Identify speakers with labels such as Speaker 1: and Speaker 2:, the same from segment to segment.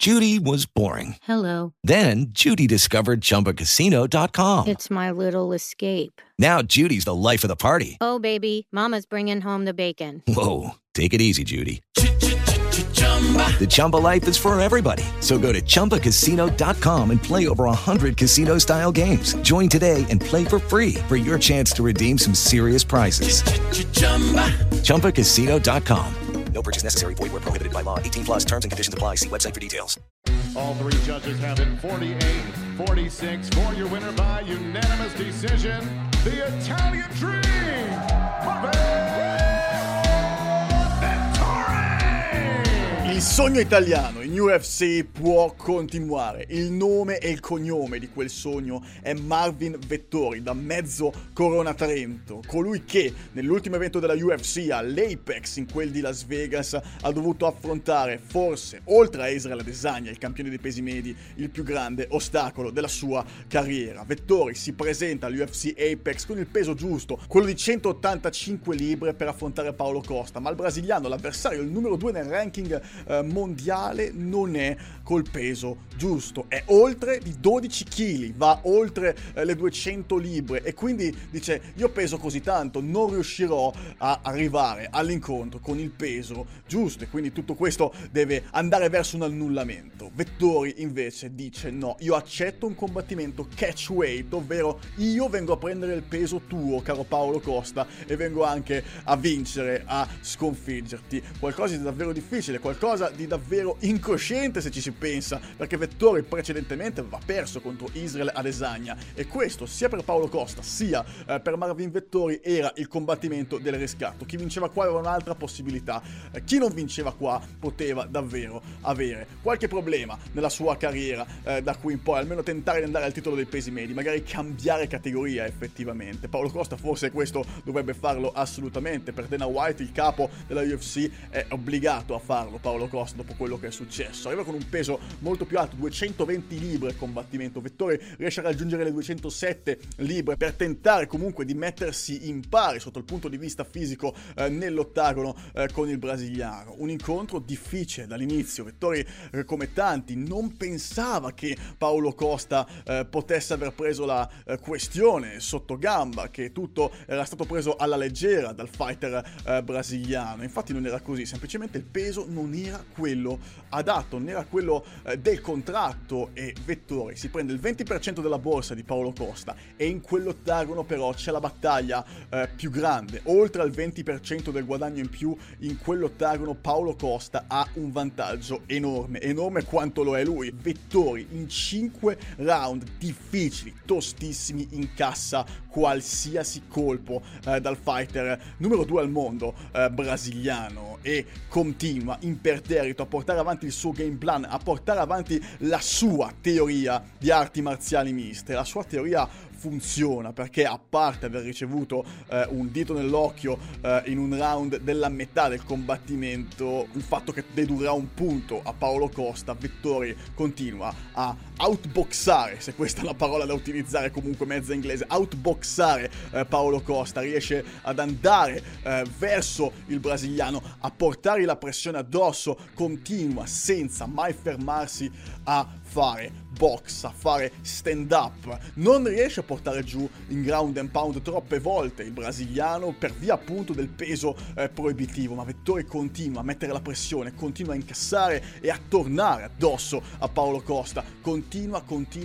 Speaker 1: Judy was boring.
Speaker 2: Hello.
Speaker 1: Then Judy discovered ChumbaCasino.com.
Speaker 2: It's my little escape.
Speaker 1: Now Judy's the life of the party.
Speaker 2: Oh, baby, mama's bringing home the bacon.
Speaker 1: Whoa, take it easy, Judy. The Chumba life is for everybody. So go to ChumbaCasino.com and play over 100 casino-style games. Join today and play for free for your chance to redeem some serious prizes. ChumbaCasino.com. No purchase necessary. Void where prohibited by law. 18 plus terms and conditions apply. See website for details.
Speaker 3: All three judges have it 48-46 for your winner by unanimous decision, the Italian Dream,
Speaker 4: Il sogno italiano in UFC può continuare. Il nome e il cognome di quel sogno è Marvin Vettori, da mezzo Corona Trento, colui che nell'ultimo evento della UFC all'Apex, in quel di Las Vegas, ha dovuto affrontare forse, oltre a Israel Adesanya, il campione dei pesi medi, il più grande ostacolo della sua carriera. Vettori si presenta all'UFC Apex con il peso giusto, quello di 185 libbre, per affrontare Paulo Costa, ma il brasiliano, l'avversario, il numero 2 nel ranking mondiale, non è col peso giusto, è oltre di 12 kg, va oltre le 200 libbre, e quindi dice: io peso così tanto, non riuscirò a arrivare all'incontro con il peso giusto, e quindi tutto questo deve andare verso un annullamento. Vettori invece dice: no, io accetto un combattimento catch weight, ovvero io vengo a prendere il peso tuo, caro Paulo Costa, e vengo anche a vincere, a sconfiggerti. Qualcosa di davvero difficile, qualcosa di davvero incosciente se ci si pensa, perché Vettori precedentemente aveva perso contro Israel Adesanya, e questo sia per Paulo Costa sia per Marvin Vettori era il combattimento del riscatto. Chi vinceva qua aveva un'altra possibilità, chi non vinceva qua poteva davvero avere qualche problema nella sua carriera, da qui in poi almeno tentare di andare al titolo dei pesi medi, magari cambiare categoria effettivamente. Paulo Costa forse questo dovrebbe farlo assolutamente, per Dana White, il capo della UFC, è obbligato a farlo. Paulo Costa, dopo quello che è successo, arriva con un peso molto più alto, 220 libbre il combattimento. Vettori riesce a raggiungere le 207 libbre per tentare comunque di mettersi in pari sotto il punto di vista fisico nell'ottagono con il brasiliano. Un incontro difficile dall'inizio. Vettori, come tanti, non pensava che Paulo Costa potesse aver preso la questione sotto gamba, che tutto era stato preso alla leggera dal fighter brasiliano. Infatti non era così, semplicemente il peso non era quello adatto, non era quello del contratto, e Vettori si prende il 20% della borsa di Paulo Costa, e in quell'ottagono però c'è la battaglia più grande. Oltre al 20% del guadagno in più in quell'ottagono, Paulo Costa ha un vantaggio enorme quanto lo è lui. Vettori in 5 round difficili, tostissimi, incassa qualsiasi colpo dal fighter numero 2 al mondo brasiliano, e continua imperterrito a portare avanti il suo game plan, a portare avanti la sua teoria di arti marziali miste. La sua teoria funziona perché, a parte aver ricevuto un dito nell'occhio in un round della metà del combattimento, il fatto che dedurrà un punto a Paulo Costa, Vettori continua a outboxare, se questa è la parola da utilizzare, comunque mezza inglese, outboxare Paulo Costa, riesce ad andare verso il brasiliano, a portargli la pressione addosso, continua senza mai fermarsi a fare box, a fare stand up, non riesce a portare giù in ground and pound troppe volte il brasiliano per via appunto del peso proibitivo, ma Vettori continua a mettere la pressione, continua a incassare e a tornare addosso a Paulo Costa, continua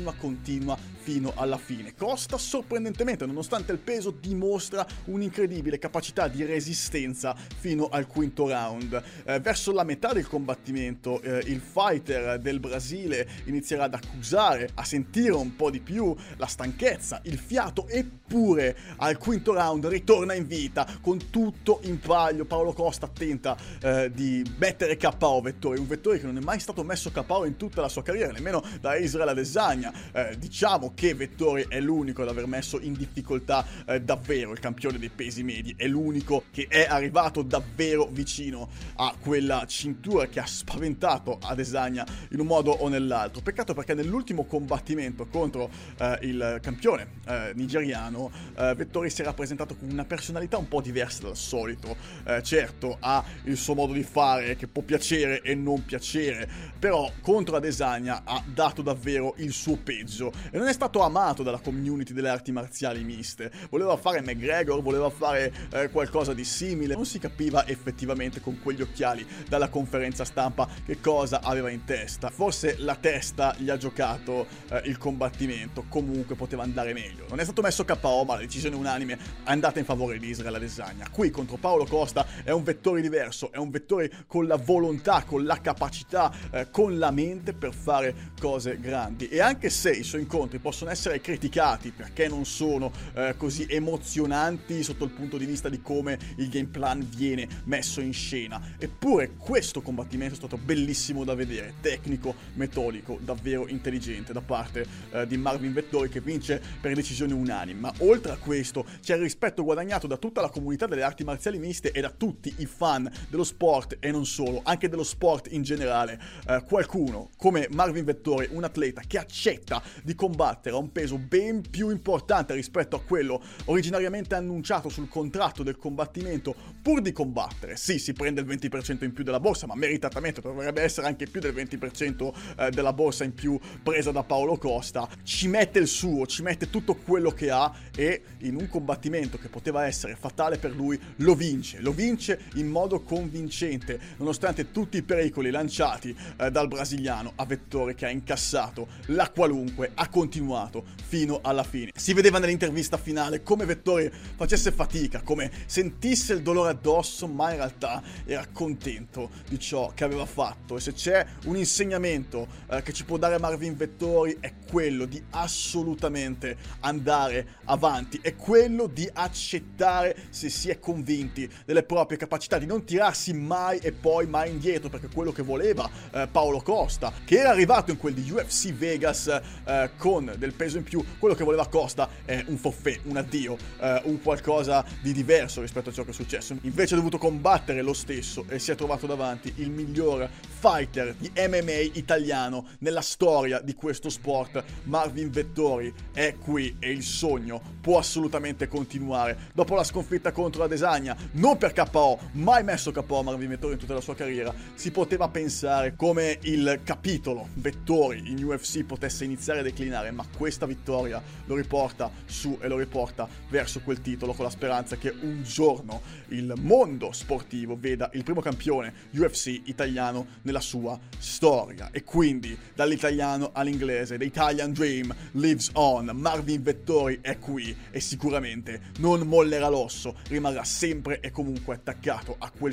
Speaker 4: fino alla fine. Costa, sorprendentemente, nonostante il peso, dimostra un'incredibile capacità di resistenza fino al quinto round. Verso la metà del combattimento il fighter del Brasile inizierà ad accusare, a sentire un po' di più la stanchezza, il fiato, eppure al quinto round ritorna in vita con tutto in palio. Paulo Costa tenta di mettere KO Vettori, un Vettori che non è mai stato messo KO in tutta la sua carriera, nemmeno da Israel Adesanya. Diciamo che Vettori è l'unico ad aver messo in difficoltà davvero il campione dei pesi medi, è l'unico che è arrivato davvero vicino a quella cintura che ha spaventato Adesanya in un modo o nell'altro. Peccato perché nell'ultimo combattimento contro il campione nigeriano, Vettori si era presentato con una personalità un po' diversa dal solito. Certo, ha il suo modo di fare che può piacere e non piacere, però contro Adesanya ha dato davvero il suo peggio e non è stato amato dalla community delle arti marziali miste. Voleva fare McGregor, voleva fare qualcosa di simile, non si capiva effettivamente con quegli occhiali dalla conferenza stampa che cosa aveva in testa. Forse la testa gli ha giocato il combattimento, comunque poteva andare meglio. Non è stato messo KO, ma la decisione unanime è andata in favore di Israel Adesanya. Qui contro Paolo Costa è un Vettori diverso, è un Vettori con la volontà, con la capacità, con la mente per fare cose grandi. E anche se i suoi incontri possono essere criticati perché non sono così emozionanti sotto il punto di vista di come il game plan viene messo in scena, eppure questo combattimento è stato bellissimo da vedere, tecnico, metodico, davvero intelligente da parte di Marvin Vettori, che vince per decisione unanime. Ma oltre a questo c'è il rispetto guadagnato da tutta la comunità delle arti marziali miste e da tutti i fan dello sport e non solo, anche dello sport in generale. Qualcuno come Marvin Vettori, un atleta che accetta di combattere a un peso ben più importante rispetto a quello originariamente annunciato sul contratto del combattimento, pur di combattere. Sì, si prende il 20% in più della borsa, ma meritatamente dovrebbe essere anche più del 20% della borsa in più presa da Paolo Costa. Ci mette il suo, ci mette tutto quello che ha e in un combattimento che poteva essere fatale per lui lo vince in modo convincente, nonostante tutti i pericoli lanciati dal brasiliano a Vettori, che ha incassato la qualunque, ha continuato fino alla fine. Si vedeva nell'intervista finale come Vettori facesse fatica, come sentisse il dolore addosso, ma in realtà era contento di ciò che aveva fatto. E se c'è un insegnamento che ci può dare Marvin Vettori è quello di assolutamente andare avanti, è quello di accettare, se si è convinti delle proprie capacità, di non tirarsi mai e poi mai indietro, perché quello che voleva Paolo Costa, che era arrivato in quel di UFC Vegas con del peso in più, quello che voleva Costa è un forfait, un addio, un qualcosa di diverso rispetto a ciò che è successo. Invece ha dovuto combattere lo stesso e si è trovato davanti il miglior fighter di MMA italiano nella storia di questo sport. Marvin Vettori è qui e il sogno può assolutamente continuare. Dopo la sconfitta contro Adesanya, non per KO, mai messo KO Marvin Vettori in tutta la sua carriera, si poteva pensare come il capitolo Vettori in UFC potesse iniziare a declinare, ma questa vittoria lo riporta su e lo riporta verso quel titolo, con la speranza che un giorno il mondo sportivo veda il primo campione UFC italiano nella sua storia. E quindi dall'italiano all'inglese, the Italian Dream lives on. Marvin Vettori è qui e sicuramente non mollerà l'osso, rimarrà sempre e comunque attaccato a quel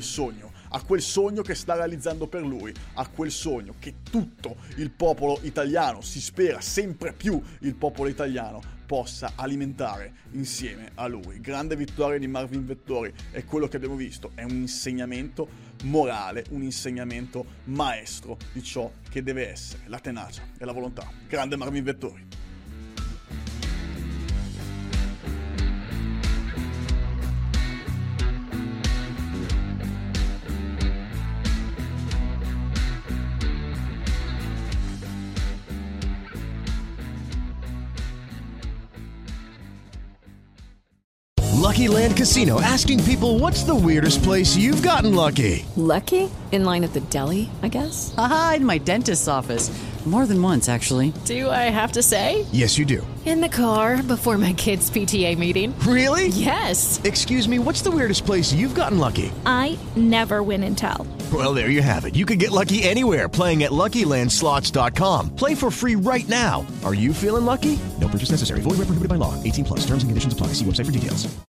Speaker 4: sogno che sta realizzando per lui, a quel sogno che tutto il popolo italiano, si spera sempre più il popolo italiano, possa alimentare insieme a lui. Grande vittoria di Marvin Vettori, e quello che abbiamo visto è un insegnamento morale, un insegnamento maestro di ciò che deve essere la tenacia e la volontà. Grande Marvin Vettori.
Speaker 5: Lucky Land Casino, asking people, what's the weirdest place you've gotten lucky?
Speaker 6: Lucky? In line at the deli, I guess?
Speaker 7: Aha, in my dentist's office. More than once, actually.
Speaker 6: Do I have to say?
Speaker 5: Yes, you do.
Speaker 6: In the car before my kids' PTA meeting.
Speaker 5: Really?
Speaker 6: Yes.
Speaker 5: Excuse me, what's the weirdest place you've gotten lucky?
Speaker 8: I never win and tell.
Speaker 5: Well, there you have it. You can get lucky anywhere, playing at LuckyLandSlots.com. Play for free right now. Are you feeling lucky? No purchase necessary. Void where prohibited by law. 18+. Terms and conditions apply. See website for details.